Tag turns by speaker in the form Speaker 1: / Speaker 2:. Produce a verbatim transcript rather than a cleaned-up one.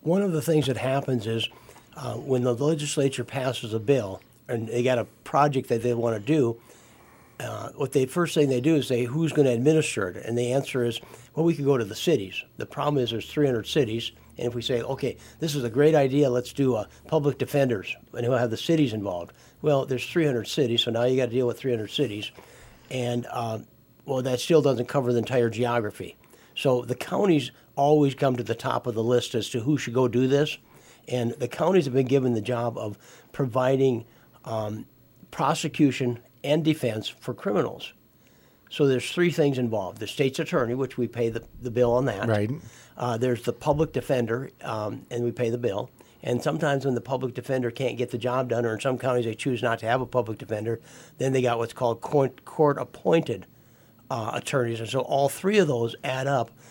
Speaker 1: one of the things that happens is uh, when the legislature passes a bill and they got a project that they want to do, uh, what they first thing they do is say, who's going to administer it? And the answer is, well, we could go to the cities. The problem is there's three hundred cities, and if we say, okay, this is a great idea, let's do uh, public defenders, and we'll have the cities involved. Well, there's three hundred cities, so now you got to deal with three hundred cities, and um, well, that still doesn't cover the entire geography. So the counties always come to the top of the list as to who should go do this, and the counties have been given the job of providing um, prosecution and defense for criminals. So there's three things involved. The state's attorney, which we pay the, the bill on that.
Speaker 2: Right.
Speaker 1: Uh, there's the public defender, um, and we pay the bill. And sometimes when the public defender can't get the job done, or in some counties they choose not to have a public defender, then they got what's called court, court-appointed uh, attorneys. And so all three of those add up